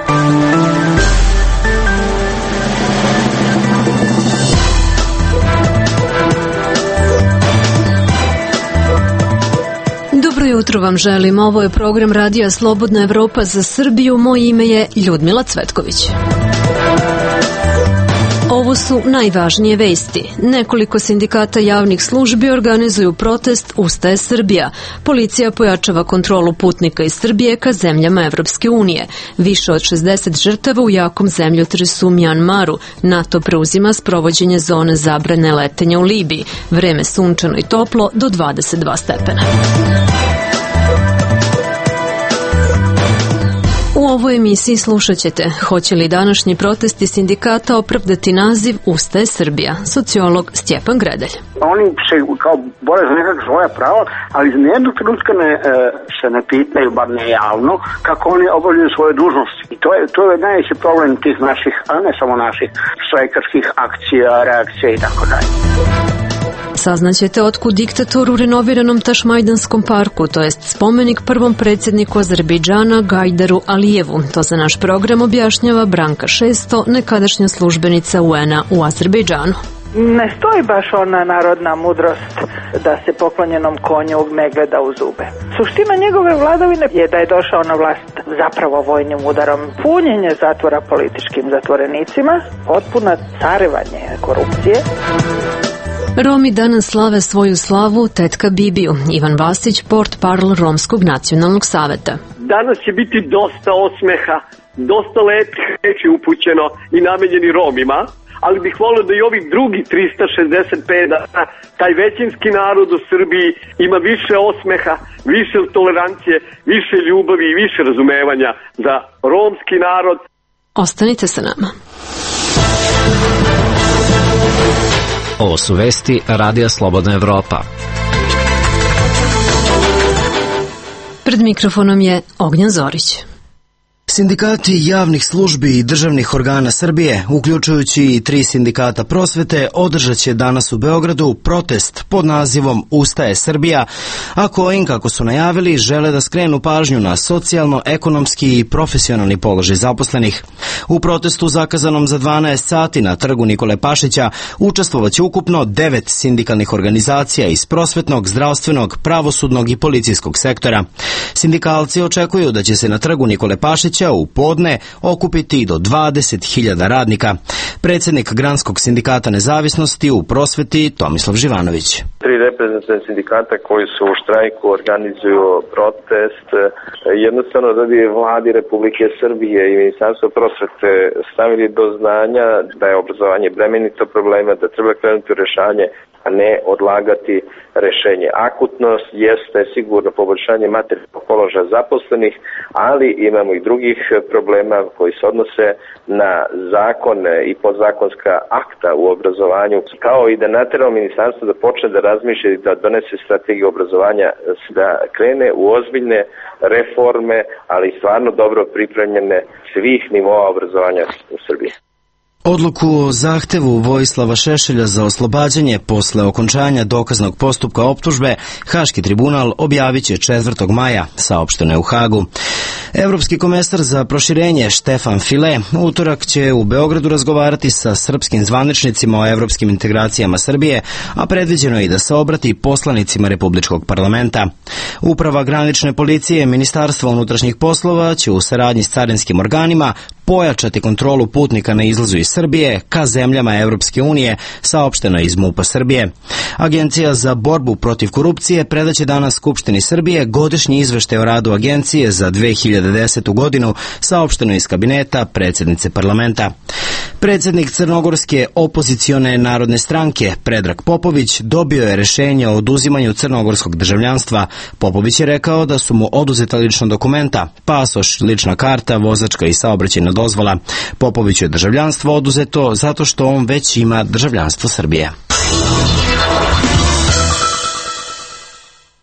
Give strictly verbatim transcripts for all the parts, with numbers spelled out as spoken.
Dobro jutro vam želim. Ovo je program Radija Slobodna Evropa za Srbiju. Moje ime je Ljudmila Cvetković. Ovo su najvažnije vesti. Nekoliko sindikata javnih službi organizuju protest Ustaje Srbija. Policija pojačava kontrolu putnika iz Srbije ka zemljama Evropske unije. Više od šezdeset žrtava u jakom zemljotresu u Mjanmaru. NATO preuzima sprovođenje zone zabrane letenja u Libiji. Vreme sunčano i toplo do dvadeset dva stepena. U ovoj emisiji slušat ćete hoće li današnji protesti sindikata opravdati naziv Ustaje Srbija. Sociolog Stjepan Gredelj. Oni se kao bore za nekakve svoja prava, ali iz nijednog trenutka ne, se ne pitaju, bar ne javno, kako oni obavljaju svoje dužnosti. I to je, to je najveći problem tih naših, a ne samo naših, štrajkačkih akcija, reakcija i tako dalje. Saznaćete otkud diktator u renoviranom Tašmajdanskom parku, to jest spomenik prvom predsjedniku Azerbejdžana Gajdaru Alijevu. To za naš program objašnjava Branka Šesto, nekadašnja službenica U N-a u Azerbejdžanu. Ne stoji baš ona narodna mudrost da se poklonjenom konju ne gleda u zube. Suština njegove vladavine je da je došao na vlast zapravo vojnim udarom, punjenje zatvora političkim zatvorenicima, potpuno carevanje korupcije. Romi danas slave svoju slavu tetka Bibiju. Ivan Vasić, portparol Romskog nacionalnog saveta. Danas će biti dosta osmeha, dosta lepih reči upućeno i namenjeni Romima, ali bih volio da i ovih drugi trista šezdeset pet dana taj većinski narod u Srbiji ima više osmeha, više tolerancije, više ljubavi i više razumevanja za romski narod. Ostanite sa nama. Ovo su vesti Radija Slobodna Evropa. Pred mikrofonom je Ognjan Zorić. Sindikati javnih službi i državnih organa Srbije, uključujući i tri sindikata prosvete, održat će danas u Beogradu protest pod nazivom Ustaje Srbija, a kojim, kako su najavili, žele da skrenu pažnju na socijalno, ekonomski i profesionalni položaj zaposlenih. U protestu zakazanom za dvanaest sati na trgu Nikole Pašića učestvovaće ukupno devet sindikalnih organizacija iz prosvetnog, zdravstvenog, pravosudnog i policijskog sektora. Sindikalci očekuju da će se na trgu Nikole Pašića u podne okupiti do dvadeset hiljada radnika. Predsjednik Granskog sindikata nezavisnosti u prosveti Tomislav Živanović. Tri reprezentativna sindikata koji su u štrajku organizuju protest jednostavno da bi vladi Republike Srbije i Ministarstvo prosvete stavili do znanja da je obrazovanje bremenito problema, da treba krenuti u rješanje, a ne odlagati rešenje. Akutnost jeste sigurno poboljšanje materijalnog položaja zaposlenih, ali imamo i drugih problema koji se odnose na zakone i podzakonska akta u obrazovanju, kao i da nateramo ministarstvo da počne da razmišlja i da donese strategiju obrazovanja, da krene u ozbiljne reforme, ali stvarno dobro pripremljene svih nivoa obrazovanja u Srbiji. Odluku o zahtevu Vojislava Šešelja za oslobađanje posle okončanja dokaznog postupka optužbe Haški tribunal objavit će četvrtog maja, saopšteno je u Hagu. Evropski komesar za proširenje Štefan File utorak će u Beogradu razgovarati sa srpskim zvaničnicima o evropskim integracijama Srbije, a predviđeno je i da se obrati poslanicima Republičkog parlamenta. Uprava granične policije Ministarstva unutrašnjih poslova će u saradnji s carinskim organima pojačati kontrolu putnika na izlazu iz Srbije ka zemljama Evropske unije, saopšteno je iz MUP-a Srbije. Agencija za borbu protiv korupcije predaće danas Skupštini Srbije godišnji izveštaj o radu agencije za dve hiljade desetu godinu, saopšteno je iz kabineta predsjednice parlamenta. Predsjednik crnogorske opozicione narodne stranke Predrag Popović dobio je rešenje o oduzimanju crnogorskog državljanstva. Popović je rekao da su mu oduzeta lična dokumenta, pasoš, lična karta, vozačka i saobraćajna dozvola. Popoviću je državljanstvo oduzeto zato što on već ima državljanstvo Srbije.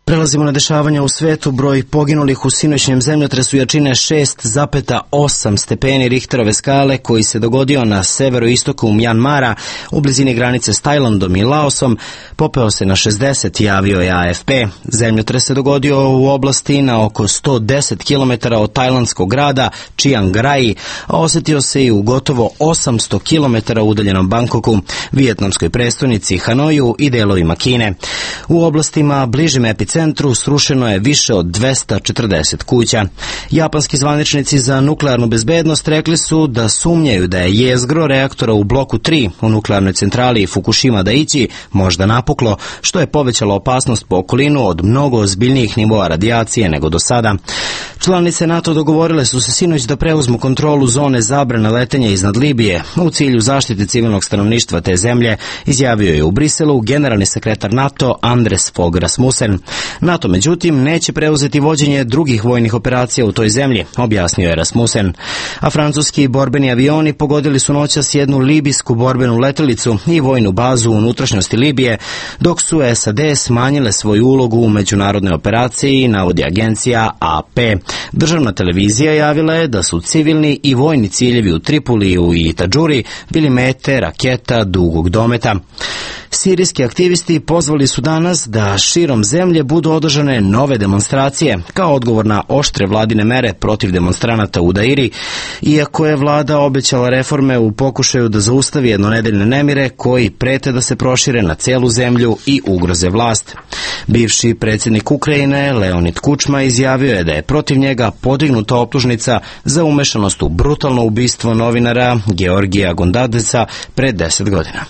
Prelazimo na dešavanja u svetu. Broj poginulih u sinoćnjem zemljotresu jačine šest zarez osam stepeni Richterove skale koji se dogodio na severoistoku Mjanmara u blizini granice s Tajlandom i Laosom popeo se na šezdeset, javio je A F P. Zemljotres se dogodio u oblasti na oko sto deset kilometara od tajlandskog grada Chiang Rai, a osetio se i u gotovo osamsto kilometara udaljenom Bangkoku, vijetnamskoj prestonici Hanoju i delovima Kine. U oblastima bližim epicentru srušeno je više od dvesta četrdeset kuća. Japanski zvaničnici za nuklearnu bezbednost rekli su da sumnjaju da je jezgro reaktora u bloku tri u nuklearnoj centrali Fukushima Daiichi možda napuklo, što je povećalo opasnost po okolinu od mnogo ozbiljnijih nivoa radijacije nego do sada. Članice NATO dogovorile su se sinoć da preuzmu kontrolu zone zabrane letenja iznad Libije u cilju zaštite civilnog stanovništva te zemlje, izjavio je u Briselu generalni sekretar NATO Anders Fogh Rasmussen. NATO, međutim, neće preuzeti vođenje drugih vojnih operacija u toj zemlji, objasnio je Rasmussen. A francuski borbeni avioni pogodili su noćas jednu libijsku borbenu letelicu i vojnu bazu u unutrašnjosti Libije, dok su S A D smanjile svoju ulogu u međunarodnoj operaciji, navodi agencija A P. Državna televizija javila je da su civilni i vojni ciljevi u Tripoliju i Tadžuri bili mete raketa dugog dometa. Sirijski aktivisti pozvali su danas da širom zemlje budu održane nove demonstracije kao odgovor na oštre vladine mere protiv demonstranata u Dairi, iako je vlada obećala reforme u pokušaju da zaustavi jednonedeljne nemire koji prete da se prošire na celu zemlju i ugroze vlast. Bivši predsjednik Ukrajine Leonid Kučma izjavio je da je protiv njega podignuta optužnica za umešanost u brutalno ubistvo novinara Georgija Gondadeca pre deset godina.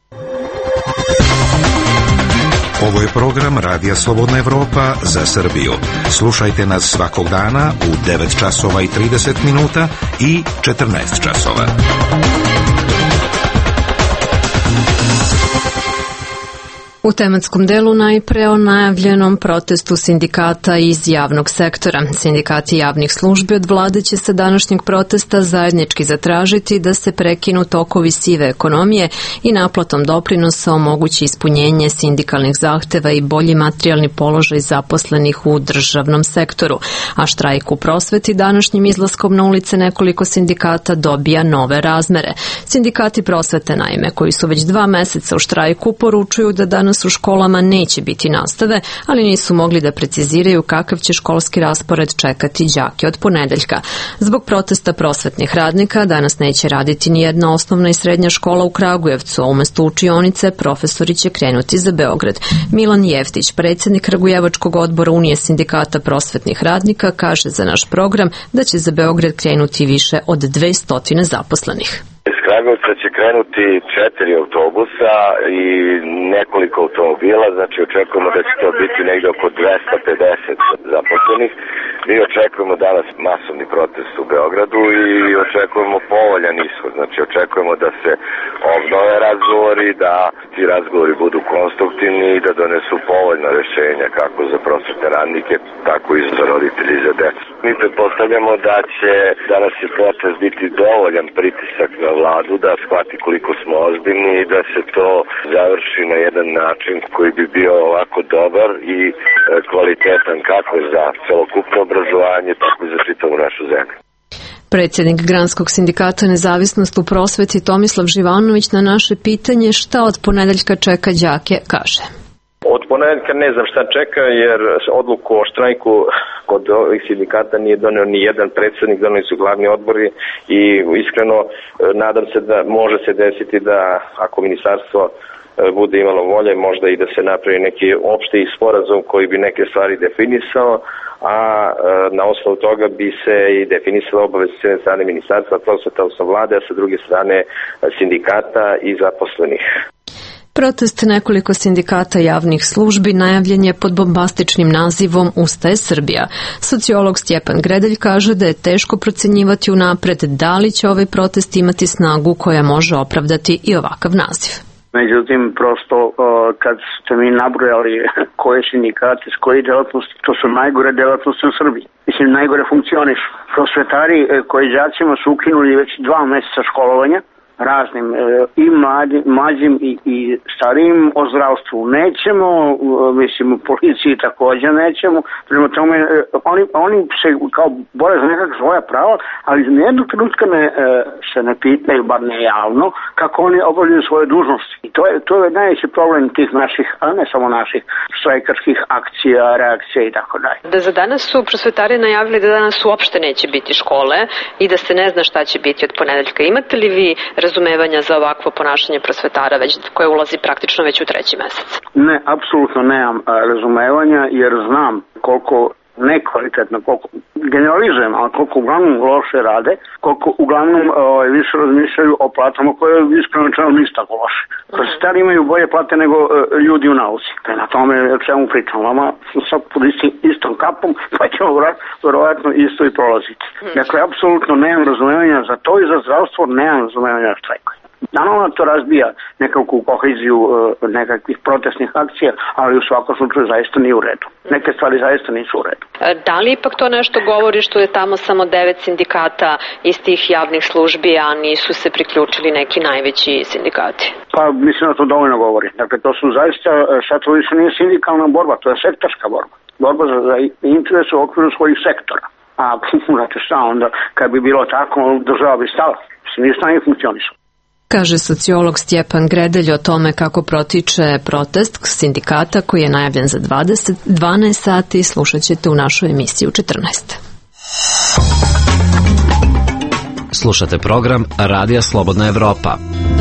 Ovo je program Radija Slobodna Evropa za Srbiju. Slušajte nas svakog dana u devet časova i trideset minuta i četrnaest časova. U tematskom delu najpre o najavljenom protestu sindikata iz javnog sektora. Sindikati javnih službi od vlade će sa današnjeg protesta zajednički zatražiti da se prekinu tokovi sive ekonomije i naplatom doprinosa omogući ispunjenje sindikalnih zahteva i bolji materijalni položaj zaposlenih u državnom sektoru. A štrajk u prosveti današnjim izlaskom na ulice nekoliko sindikata dobija nove razmere. Sindikati prosvete, naime, koji su već dva meseca u štrajku, poručuju da danas u školama neće biti nastave, ali nisu mogli da preciziraju kakav će školski raspored čekati đake od ponedeljka. Zbog protesta prosvetnih radnika danas neće raditi ni jedna osnovna i srednja škola u Kragujevcu, a umesto učionice profesori će krenuti za Beograd. Milan Jeftić, predsjednik Kragujevačkog odbora Unije sindikata prosvetnih radnika, kaže za naš program da će za Beograd krenuti više od dvesta zaposlenih. Iz Kragujevca će krenuti četiri autobusa i nekoliko automobila, znači očekujemo da će to biti negde oko dvesta pedeset zaposlenih. Mi očekujemo danas masovni protest u Beogradu i očekujemo povoljan ishod, znači očekujemo da se obnove razgovori, da ti razgovori budu konstruktivni i da donesu povoljna rešenja kako za prosvetne radnike, tako i za roditelji i za decu. Mi pretpostavljamo da će danas je protest biti dovoljan pritisak na vladu da shvati koliko smo ozbiljni i da se to završi na jedan način koji bi bio ovako dobar i kvalitetan kako za celokupno obrazovanje, tako i za čitavu našu zemlju. Predsjednik Granskog sindikata Nezavisnost u prosveti Tomislav Živanović na naše pitanje šta od ponedeljka čeka đake kaže. Od ponedeljka ne znam šta čeka, jer odluku o štrajku kod ovih sindikata nije doneo ni jedan predsjednik, doneli su glavni odbori i iskreno nadam se da može se desiti da ako ministarstvo bude imalo volje, možda i da se napravi neki opšti sporazum koji bi neke stvari definisao, a na osnovu toga bi se i definisala obaveze s jedne strane ministarstva prosvete, odnosno vlade, a sa druge strane sindikata i zaposlenih. Protest nekoliko sindikata javnih službi najavljen je pod bombastičnim nazivom Ustaje Srbija. Sociolog Stjepan Gredelj kaže da je teško procenjivati unapred da li će ovaj protest imati snagu koja može opravdati i ovakav naziv. Međutim, prosto kad ste mi nabrojali koje sindikate, s koje delatnosti, to su najgore delatnosti u Srbiji. Mislim, najgore funkcionišu. Prosvetari koji đacima su ukinuli već dva meseca školovanja, raznim e, i mlađim, mlađim i, i starijim, o zdravstvu nećemo, e, mislim u policiji također nećemo, prema tome e, oni, oni se kao bore za nekakva svoja prava, ali iz nijednog trenutka ne, e, se ne pitaju, bar ne javno, kako oni obavljaju svoje dužnosti. I to je, to je najveći problem tih naših, a ne samo naših, štrajkačkih akcija, reakcija i tako dalje. Da za danas su prosvetari najavili da danas uopšte neće biti škole i da se ne zna šta će biti od ponedeljka. Imate li vi razumevanja za ovakvo ponašanje prosvetara već koje ulazi praktično već u treći mesec? Ne, apsolutno nemam a, razumevanja jer znam koliko nekvalitetno, koliko generalizujem, ali koliko uglavnom loše rade, koliko uglavnom ovaj, više razmišljaju o platama koje iskreno čemu nisu tako loše. Prosvetari imaju bolje plate nego e, ljudi u nauci. Na tome o čemu pričam, vama sad pod istom kapom, pa ćemo vjerovatno isto i prolaziti. Dakle, apsolutno nemam razumevanja za to i za zdravstvo, nemam razumevanja za štrajkove. Naravno to razbija nekakvu koheziju e, nekakvih protestnih akcija, ali u svakom slučaju zaista nije u redu. Neke stvari zaista nisu u redu. Da li ipak to nešto govori što je tamo samo devet sindikata iz tih javnih službi, a nisu se priključili neki najveći sindikati? Pa mislim da to dovoljno govori. Dakle, to su zaista, sad to više nije sindikalna borba, to je sektorska borba. Borba za, za interes u okviru svojih sektora. A znate šta onda, kad bi bilo tako, država bi stala. Mislim, ništa ne funkcionisalo. Kaže sociolog Stjepan Gredelj o tome kako protiče protest sindikata koji je najavljen za dvadeset, dvanaest sati. Slušat ćete u našoj emisiji u četrnaest. Slušate program Radija Slobodna Evropa.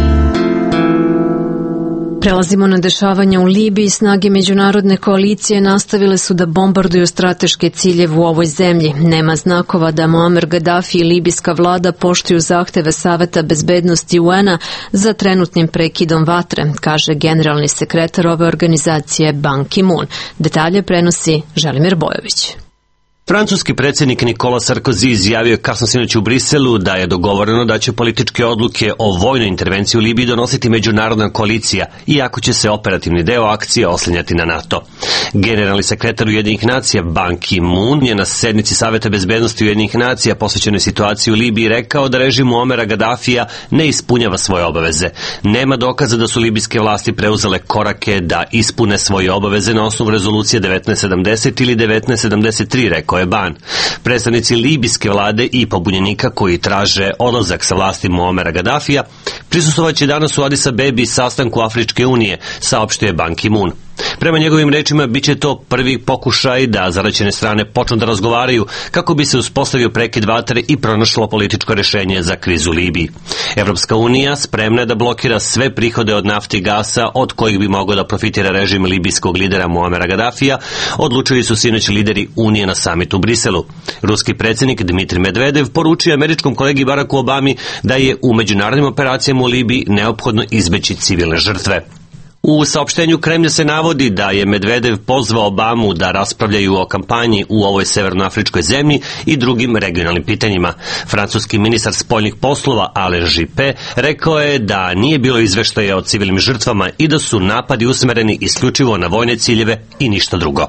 Prelazimo na dešavanja u Libiji. Snage međunarodne koalicije nastavile su da bombarduju strateške ciljeve u ovoj zemlji. Nema znakova da Muammar Gaddafi i libijska vlada poštuju zahteve Saveta bezbednosti U N-a za trenutnim prekidom vatre, kaže generalni sekretar ove organizacije Ban Ki-moon. Detalje prenosi Želimir Bojović. Francuski predsjednik Nicolas Sarkozy izjavio je kasno sinoć u Briselu da je dogovoreno da će političke odluke o vojnoj intervenciji u Libiji donositi međunarodna koalicija, iako će se operativni deo akcije oslanjati na NATO. Generalni sekretar Ujedinjenih nacija Ban Ki-moon je na sednici Saveta bezbednosti Ujedinjenih nacija posvećenoj situaciji u Libiji rekao da režim Muamera Gaddafija ne ispunjava svoje obaveze. Nema dokaza da su libijske vlasti preuzele korake da ispune svoje obaveze na osnovu rezolucije devetnaest sedamdeset ili devetnaest sedamdeset tri, rekao je Ban. Predstavnici libijske vlade i pobunjenika koji traže odlazak sa vlasti Muamera Gaddafija prisustvovaće danas u Adis Abebi sastanku Afričke unije, saopštio je Ban Ki-moon. Prema njegovim rečima, bit će to prvi pokušaj da zaraćene strane počnu da razgovaraju kako bi se uspostavio prekid vatre i pronašlo političko rešenje za krizu u Libiji. Evropska unija spremna je da blokira sve prihode od nafte i gasa od kojih bi mogao da profitira režim libijskog lidera Muamera Gaddafija, odlučili su sinoć lideri Unije na samitu u Briselu. Ruski predsjednik Dmitrij Medvedev poručio američkom kolegi Baracku Obami da je u međunarodnim operacijama u Libiji neophodno izbeći civilne žrtve. U saopštenju Kremlja se navodi da je Medvedev pozvao Obamu da raspravljaju o kampanji u ovoj severnoafričkoj zemlji i drugim regionalnim pitanjima. Francuski ministar spoljnih poslova Alain Juppé rekao je da nije bilo izveštaja o civilnim žrtvama i da su napadi usmereni isključivo na vojne ciljeve i ništa drugo.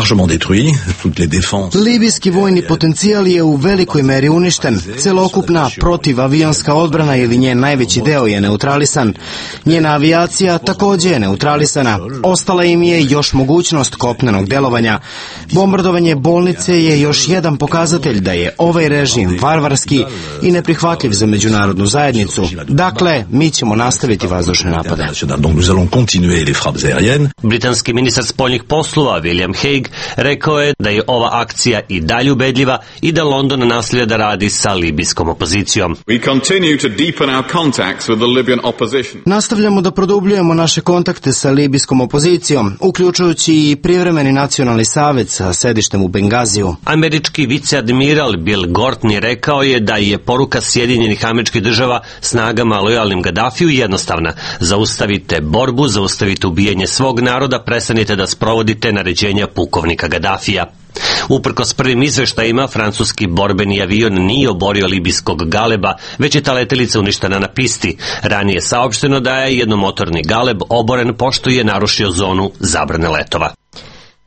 Libijski vojni potencijal je u velikoj meri uništen. Celokupna protivavionska odbrana ili njen najveći deo je neutralisan. Njena avijacija također je neutralisana. Ostala im je još mogućnost kopnenog delovanja. Bombardovanje bolnice je još jedan pokazatelj da je ovaj režim varvarski i neprihvatljiv za međunarodnu zajednicu. Dakle, mi ćemo nastaviti vazdušne napade. Britanski ministar spoljnih poslova William Hague rekao je da je ova akcija i dalje ubedljiva i da London nastavlja da radi sa libijskom opozicijom. Nastavljamo da produbljujemo naše kontakte sa libijskom opozicijom, uključujući i privremeni nacionalni savet sa sedištem u Bengaziju. Američki viceadmiral Bill Gortney rekao je da je poruka Sjedinjenih Američkih Država snagama lojalnim Gaddafiju jednostavna. Zaustavite borbu, zaustavite ubijanje svog naroda, prestanite da sprovodite naređenja pukovnika Gaddafija. Uprkos prvim izveštajima, francuski borbeni avion nije oborio libijskog Galeba, već je ta letelica uništena na pisti. Ranije je saopšteno da je jednomotorni Galeb oboren pošto je narušio zonu zabrane letova.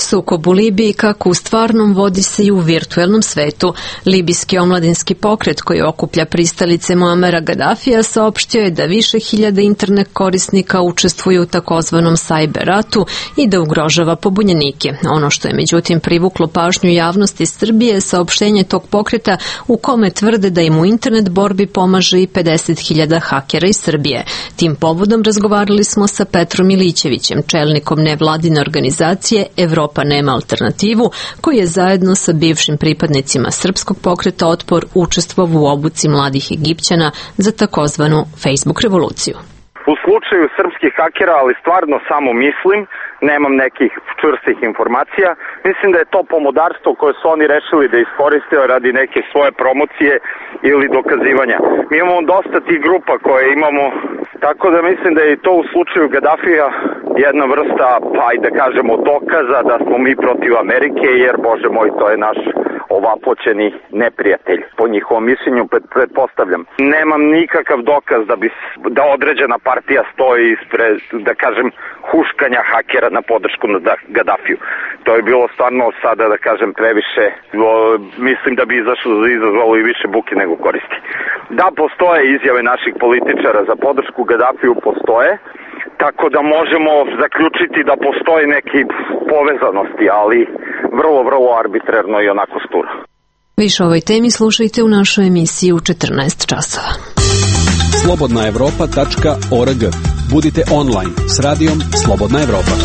Sukob u Libiji kako u stvarnom vodi se i u virtuelnom svetu. Libijski omladinski pokret koji okuplja pristalice Muamera Gadafija saopštio je da više hiljada internet korisnika učestvuju u takozvanom sajber ratu i da ugrožava pobunjenike. Ono što je međutim privuklo pažnju javnosti Srbije je saopštenje tog pokreta u kome tvrde da im u internet borbi pomaže i pedeset hiljada hakera iz Srbije. Tim povodom razgovarali smo sa Petrom Milićevićem, čelnikom nevladine organizacije Evropa nema alternativu, koji je zajedno sa bivšim pripadnicima srpskog pokreta Otpor učestvovao u obuci mladih Egipćana za takozvanu Facebook revoluciju. U slučaju srpskih hakera, ali stvarno samo mislim, nemam nekih čvrstih informacija, mislim da je to pomodarstvo koje su oni rešili da iskoriste radi neke svoje promocije ili dokazivanja. Mi imamo dosta tih grupa koje imamo, tako da mislim da je to u slučaju Gadafija jedna vrsta, pa i da kažemo, dokaza da smo mi protiv Amerike, jer, Bože moj, to je naš ovapoćeni neprijatelj. Po njihovom mišljenju, pretpostavljam. Nemam nikakav dokaz da bi da određena partija stoji ispred, da kažem, huškanja hakera na podršku na Gadafiju. To je bilo stvarno sada, da kažem, previše. Mislim da bi izašlo, izazvalo i više buke nego koristi. Da, postoje izjave naših političara za podršku Gadafiju, postoje. Tako da možemo zaključiti da postoji neki povezanosti, ali vrlo, vrlo arbitrarno i onako sturo. Više o ovoj temi slušajte u našoj emisiji u četrnaest časova. slobodna evropa tačka org. Budite online s radijom Slobodna Evropa.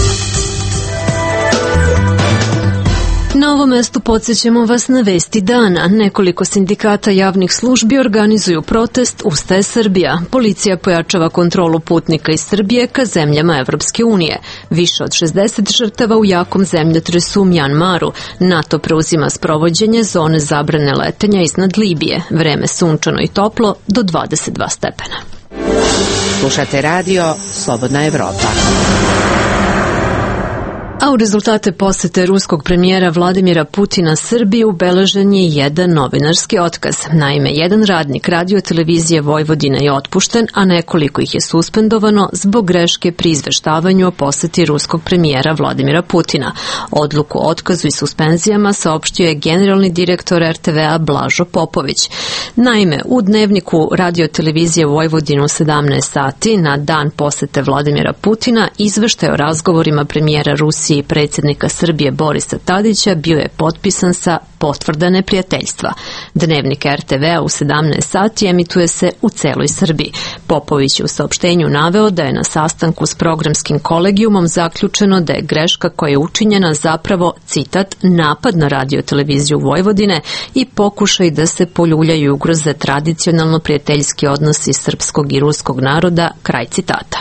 Na ovom mestu podsjećamo vas na vesti dana. Nekoliko sindikata javnih službi organizuju protest Ustaje Srbija. Policija pojačava kontrolu putnika iz Srbije ka zemljama Evropske unije. Više od šezdeset žrtava u jakom zemljotresu u Mjanmaru. NATO preuzima sprovođenje zone zabrane letenja iznad Libije. Vreme sunčano i toplo do dvadeset dva stepena. Slušate radio Slobodna Evropa. A u rezultate posete ruskog premijera Vladimira Putina Srbiji ubeležen je jedan novinarski otkaz. Naime, jedan radnik radio-televizije Vojvodina je otpušten, a nekoliko ih je suspendovano zbog greške pri izveštavanju o poseti ruskog premijera Vladimira Putina. Odluku o otkazu i suspenzijama saopštio je generalni direktor er te ve-a Blažo Popović. Naime, u dnevniku radio-televizije Vojvodina u sedamnaest sati na dan posete Vladimira Putina izveštaj o razgovorima premijera Rusije i predsjednika Srbije Borisa Tadića bio je potpisan sa potvrda neprijateljstva. Dnevnik er te ve-a u sedamnaest sati emituje se u celoj Srbiji. Popović je u saopštenju naveo da je na sastanku s programskim kolegijumom zaključeno da je greška koja je učinjena zapravo, citat, napad na radio-televiziju Vojvodine i pokušaj da se poljuljaju i ugroze tradicionalno prijateljski odnosi srpskog i ruskog naroda, kraj citata.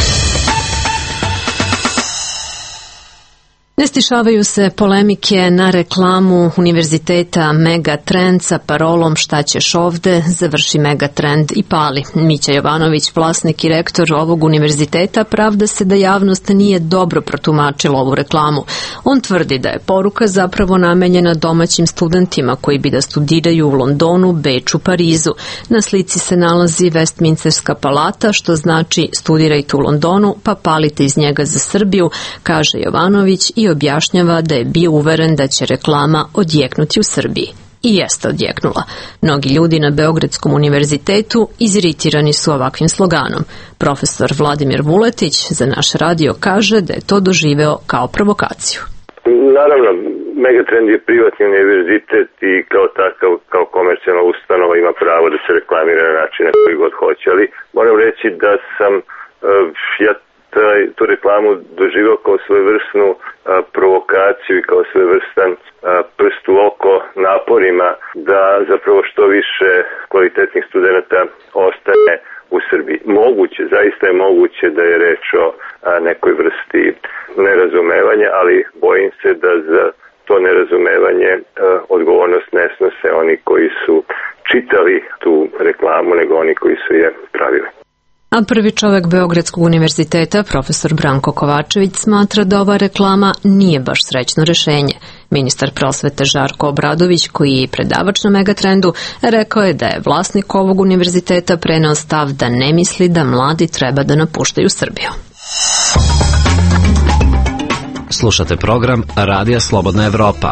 Ne stišavaju se polemike na reklamu univerziteta Megatrend sa parolom šta ćeš ovde, završi Megatrend i pali. Mića Jovanović, vlasnik i rektor ovog univerziteta, pravda se da javnost nije dobro protumačila ovu reklamu. On tvrdi da je poruka zapravo namenjena domaćim studentima koji bi da studiraju u Londonu, Beču, Parizu. Na slici se nalazi Westminsterska palata, što znači studirajte u Londonu pa palite iz njega za Srbiju, kaže Jovanović i objašnjava da je bio uveren da će reklama odjeknuti u Srbiji. I jeste odjeknula. Mnogi ljudi na Beogradskom univerzitetu iziritirani su ovakvim sloganom. Profesor Vladimir Vuletić za naš radio kaže da je to doživeo kao provokaciju. Naravno, Megatrend je privatni univerzitet i kao takav, kao komercijalna ustanova ima pravo da se reklamira na način na koji god hoće, ali moram reći da sam uh, ja taj, tu reklamu doživao kao svojevrsnu a, provokaciju i kao svojevrstan a, prst u oko naporima da zapravo što više kvalitetnih studenta ostane u Srbiji. Moguće, zaista je moguće da je reč o a, nekoj vrsti nerazumevanja, ali bojim se da za to nerazumevanje a, odgovornost ne snose oni koji su čitali tu reklamu, nego oni koji su je pravili. A prvi čovek Beogradskog univerziteta, profesor Branko Kovačević, smatra da ova reklama nije baš srećno rešenje. Ministar prosvete Žarko Obradović, koji je predavač na Megatrendu, rekao je da je vlasnik ovog univerziteta preneo stav da ne misli da mladi treba da napuštaju Srbiju. Slušate program Radija Slobodna Evropa.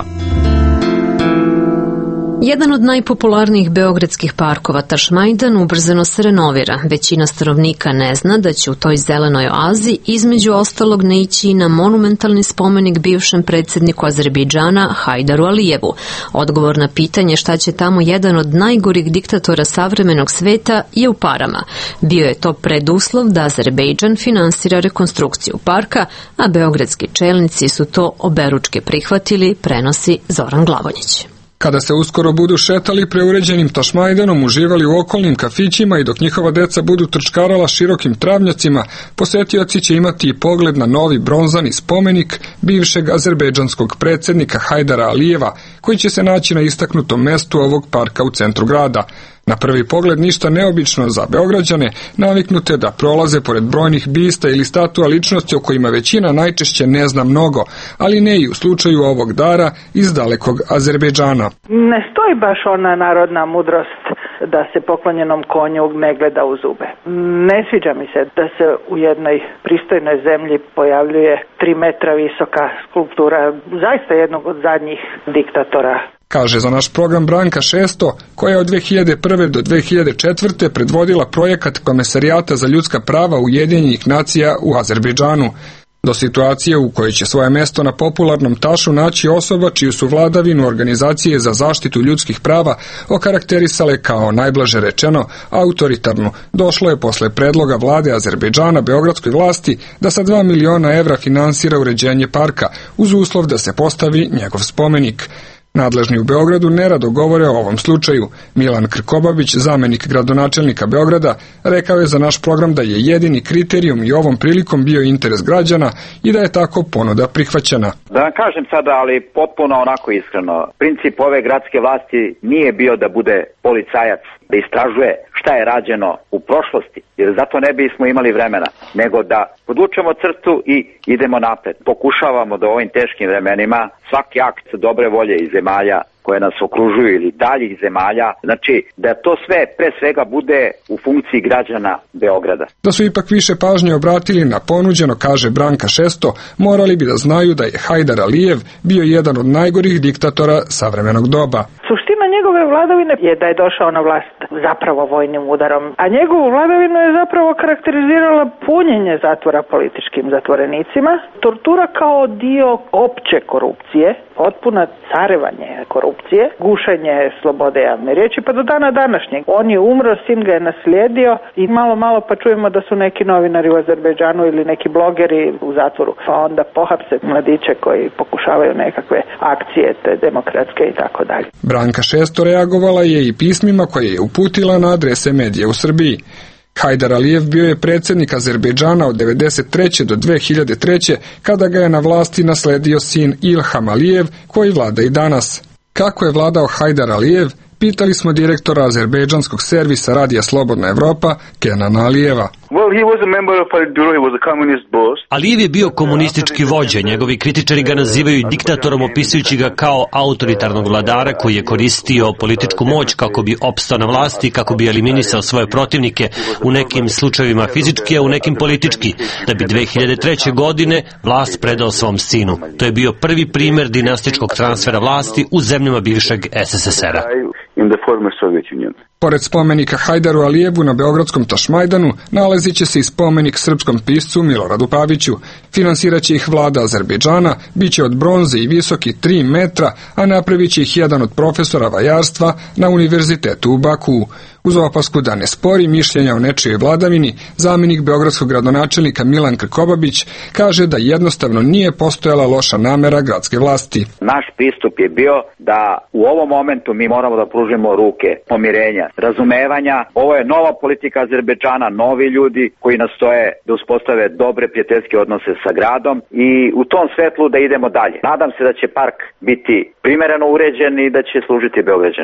Jedan od najpopularnijih beogradskih parkova Tašmajdan ubrzano se renovira. Većina stanovnika ne zna da će u toj zelenoj oazi između ostalog naići na monumentalni spomenik bivšem predsjedniku Azerbejdžana Hajdaru Alijevu. Odgovor na pitanje šta će tamo jedan od najgorih diktatora savremenog sveta je u parama. Bio je to preduslov da Azerbejdžan finansira rekonstrukciju parka, a beogradski čelnici su to oberučke prihvatili, prenosi Zoran Glavonjić. Kada se uskoro budu šetali preuređenim Tašmajdanom, uživali u okolnim kafićima i dok njihova deca budu trčkarala širokim travnjacima, posetioci će imati i pogled na novi bronzani spomenik bivšeg azerbejdžanskog predsjednika Hajdara Alijeva, koji će se naći na istaknutom mestu ovog parka u centru grada. Na prvi pogled ništa neobično za Beograđane, naviknute da prolaze pored brojnih bista ili statua ličnosti o kojima većina najčešće ne zna mnogo, ali ne i u slučaju ovog dara iz dalekog Azerbejdžana. Ne stoji baš ona narodna mudrost da se poklonjenom konju ne gleda u zube. Ne sviđa mi se da se u jednoj pristojnoj zemlji pojavljuje tri metra visoka skulptura zaista jednog od zadnjih diktatora. Kaže za naš program Branka Šesto, koja je od dve hiljade prve do dve hiljade četvrte predvodila projekat Komesarijata za ljudska prava Ujedinjenih nacija u Azerbejdžanu. Do situacije u kojoj će svoje mesto na popularnom tašu naći osoba čiju su vladavinu organizacije za zaštitu ljudskih prava okarakterisale kao, najblaže rečeno, autoritarnu, došlo je posle predloga vlade Azerbejdžana beogradskoj vlasti da sa dva miliona evra finansira uređenje parka uz uslov da se postavi njegov spomenik. Nadležni u Beogradu nerado govore o ovom slučaju. Milan Krkobabić, zamenik gradonačelnika Beograda, rekao je za naš program da je jedini kriterijum i ovom prilikom bio interes građana i da je tako ponuda prihvaćena. Da vam kažem sada, ali potpuno onako iskreno, princip ove gradske vlasti nije bio da bude policajac, da istražuje šta je rađeno u prošlosti, jer zato ne bismo imali vremena, nego da podvučemo crtu i idemo napred. Pokušavamo da u ovim teškim vremenima svaki akt dobre volje iz zemalja koje nas okružuju ili daljih zemalja, znači da to sve pre svega bude u funkciji građana Beograda. Da su ipak više pažnje obratili na ponuđeno, kaže Branka Šesto, morali bi da znaju da je Hajdar Alijev bio jedan od najgorih diktatora savremenog doba. Suština njegove vladavine je da je došao na vlast zapravo vojnim udarom, a njegovu vladavinu je zapravo karakterizirala punjenje zatvora političkim zatvorenicima, tortura kao dio opće korupcije, potpuna carevanje korupcije, gušenje slobode javne riječi, pa do dana današnjeg. On je umro, sin ga je naslijedio i malo malo pa čujemo da su neki novinari u Azerbejdžanu ili neki blogeri u zatvoru, pa onda pohapse mladiće koji pokušavaju nekakve akcije te demokratske i tako dalje. Branka Šesto reagovala je i pismima koje je uputila na adrese medija u Srbiji. Hajdar Alijev bio je predsjednik Azerbejdžana od devedeset treće do dve hiljade treće kada ga je na vlasti nasledio sin Ilham Alijev koji vlada i danas. Kako je vladao Hajdar Alijev, pitali smo direktora azerbejdžanskog servisa Radija Slobodna Evropa, Kenana Alijeva. Well, he was a member of Politburo, he was a communist boss. Alijev je bio komunistički vođa, njegovi kritičari ga nazivaju diktatorom, opisujući ga kao autoritarnog vladara koji je koristio političku moć kako bi opstao na vlasti, kako bi eliminisao svoje protivnike, u nekim slučajevima fizički, a u nekim politički, da bi dve hiljade treće. godine vlast predao svom sinu. To je bio prvi primer dinastičkog transfera vlasti u zemljama bivšeg es es es era. In the former Soviet Union. Pored spomenika Hajdaru Alijevu na beogradskom Tašmajdanu nalazit će se i spomenik srpskom piscu Miloradu Paviću. Finansirat će ih vlada Azerbejdžana, bit će od bronze i visoki tri metra, a napravit će ih jedan od profesora vajarstva na univerzitetu u Bakuu. Uz opasku da ne spori mišljenja o nečijoj vladavini, zamjenik beogradskog gradonačelnika Milan Krkobabić kaže da jednostavno nije postojala loša namera gradske vlasti. Naš pristup je bio da u ovom momentu mi moramo da pružimo ruke pomirenja, razumevanja. Ovo je nova politika Azerbejdžana, novi ljudi koji nastoje da uspostave dobre prijateljske odnose sa gradom i u tom svetlu da idemo dalje. Nadam se da će park biti primereno uređen i da će služiti Beograđanima.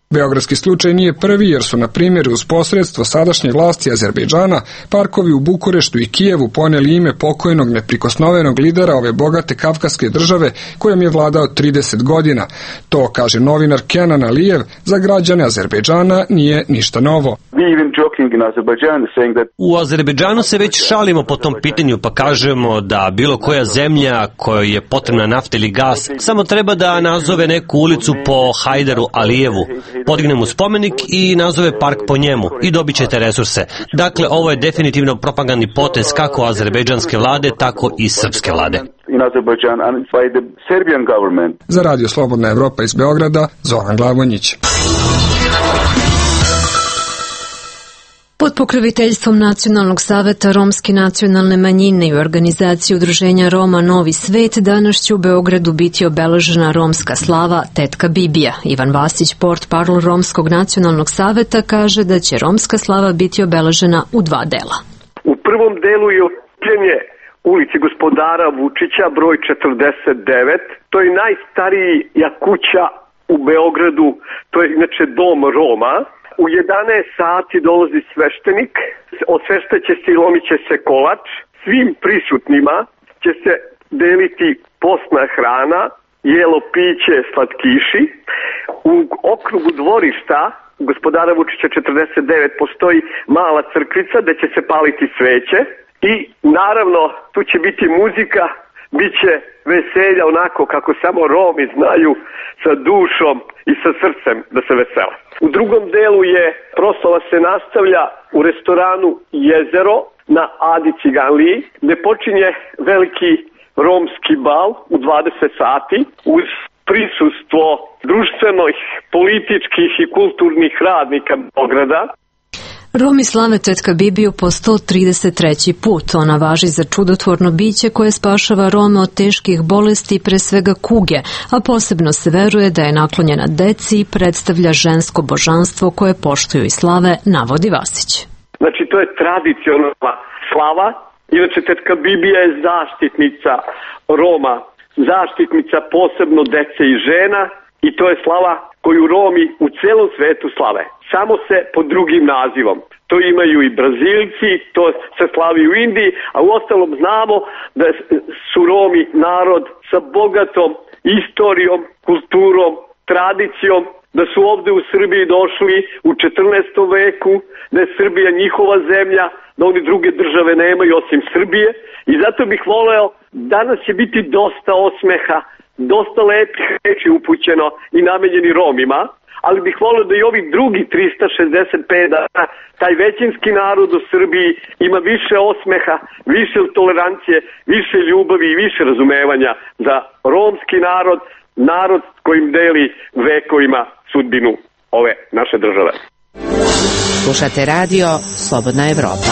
Beogradski slučaj nije prvi jer su, na primjer, uz posredstvo sadašnje vlasti Azerbejdžana, parkovi u Bukureštu i Kijevu poneli ime pokojnog neprikosnovenog lidera ove bogate kavkaske države kojom je vladao trideset godina. To, kaže novinar Kenan Alijev, za građane Azerbejdžana nije ništa novo. U Azerbejdžanu se već šalimo po tom pitanju pa kažemo da bilo koja zemlja kojoj je potrebna nafta ili gas samo treba da nazove neku ulicu po Hajdaru Alijevu, podigne mu spomenik i nazove park po njemu i dobit ćete resurse. Dakle, ovo je definitivno propagandni potez kako azerbejdžanske vlade, tako i srpske vlade. Za Radio Slobodna Evropa iz Beograda, Zoran Glavonjić. Pod pokroviteljstvom Nacionalnog saveta romske nacionalne manjine i organizacije udruženja Roma Novi svet danas će u Beogradu biti obeležena romska slava Tetka Bibija. Ivan Vasić, portparol Romskog nacionalnog saveta, kaže da će romska slava biti obeležena u dva dela. U prvom delu je okupljanje ulici gospodara Vučića, broj četrdeset devet. To je najstarija kuća u Beogradu, to je inače dom Roma. U jedanaest sati dolazi sveštenik, osveštaće se i lomit će se kolač. Svim prisutnima će se deliti postna hrana, jelo, piće, slatkiši. U okrugu dvorišta gospodara Vučića četrdeset devet postoji mala crkvica gde će se paliti sveće i naravno tu će biti muzika, bit će veselja onako kako samo Romi znaju, sa dušom i sa srcem da se vesele. U drugom delu je proslava se nastavlja u restoranu Jezero na Adi Ciganliji, gde počinje veliki romski bal u dvadeset sati uz prisustvo društvenih, političkih i kulturnih radnika Beograda. Romi slave Tetka Bibiju po sto trideset treći put. Ona važi za čudotvorno biće koje spašava Rome od teških bolesti, pre svega kuge, a posebno se veruje da je naklonjena deci i predstavlja žensko božanstvo koje poštuju i slave, navodi Vasić. Znači, to je tradicionalna slava. Inače, Tetka Bibija je zaštitnica Roma, zaštitnica posebno dece i žena i to je slava koju Romi u celom svetu slave. Samo se pod drugim nazivom. To imaju i Brazilci, to se slavi u Indiji, a u ostalom znamo da su Romi narod sa bogatom istorijom, kulturom, tradicijom, da su ovde u Srbiji došli u četrnaestom veku, da je Srbija njihova zemlja, da oni druge države nemaju osim Srbije i zato bih voleo, danas će biti dosta osmeha, dosta lepih reči upućeno i namenjeni Romima, ali bih volio da i ovi drugi trista šezdeset pet dana, taj većinski narod u Srbiji ima više osmeha, više tolerancije, više ljubavi i više razumevanja za romski narod, narod kojim deli vekovima sudbinu ove naše države. Slušate radio Slobodna Evropa.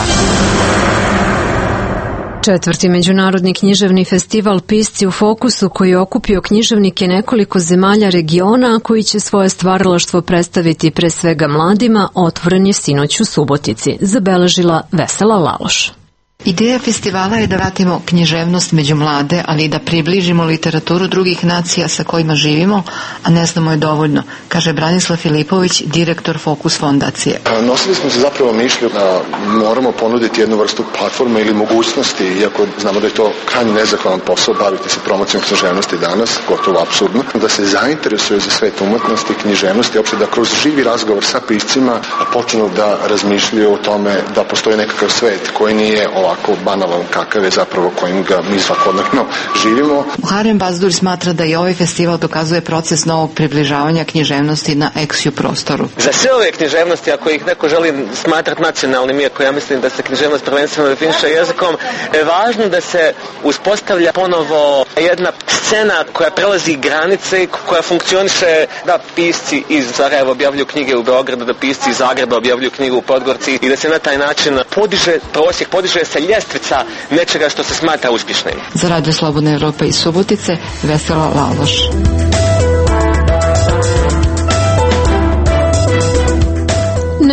Četvrti međunarodni književni festival Pisci u fokusu, koji je okupio književnike nekoliko zemalja regiona, a koji će svoje stvaralaštvo predstaviti pre svega mladima, otvoren je sinoć u Subotici, zabeležila Vesela Laloš. Ideja festivala je da vratimo književnost među mlade, ali i da približimo literaturu drugih nacija sa kojima živimo, a ne znamo je dovoljno, kaže Branislav Filipović, direktor Fokus fondacije. Nosili smo se zapravo mišlju da moramo ponuditi jednu vrstu platforme ili mogućnosti, iako znamo da je to krajnje nezahvalan posao baviti se promocijom književnosti danas, gotovo apsurdno, da se zainteresuje za svet umetnosti, književnosti, uopšte da kroz živi razgovor sa piscima počnu da razmišljaju o tome da postoji nekakav svet koji nije ovako banalan kakav je zapravo kojim ga mi svakodnevno živimo. Muharrem Bazdur smatra da i ovaj festival dokazuje proces novog približavanja književnosti na eksju prostoru. Za sve ove književnosti, ako ih neko želi smatrati nacionalnim, iako ja mislim da se književnost prvenstveno definiše jezikom, je važno da se uspostavlja ponovo jedna scena koja prelazi granice i koja funkcioniše da pisci iz Sarajeva objavljuju knjige u Beogradu, da pisci iz Zagreba objavljuju knjigu u Podgorci i da se na taj način podiže prosjek, podiže se ljestvica nečega što se smatra uspješnim. Za Radio Slobodna Evropa iz Subotice, Vesela Laloš.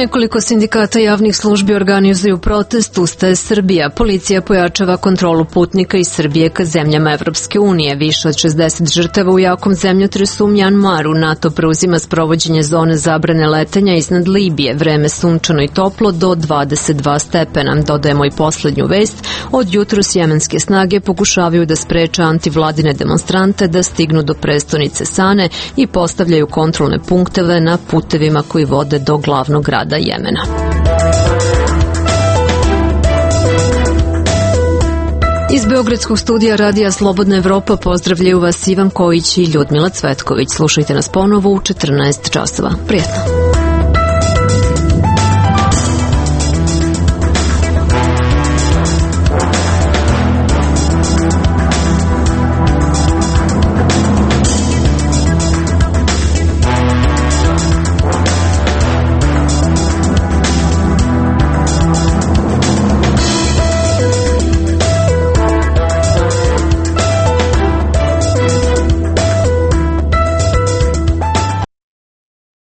Nekoliko sindikata javnih službi organizuju protest Ustaje Srbija. Policija pojačava kontrolu putnika iz Srbije ka zemljama Evropske unije. Više od šezdeset žrtava u jakom zemljotresu u Mjanmaru. NATO preuzima sprovođenje zone zabrane letenja iznad Libije. Vreme sunčano i toplo do dvadeset dva stepena. Dodajemo i poslednju vest. Od jutros jemenske snage pokušavaju da spreče antivladine demonstrante da stignu do prestonice Sane i postavljaju kontrolne punkteve na putevima koji vode do glavnog grada Jemena. Iz Beogradskog studija Radija Slobodna Evropa pozdravljaju vas Ivan Kojić i Ljudmila Cvetković. Slušajte nas ponovo u četrnaest časova. Prijetno!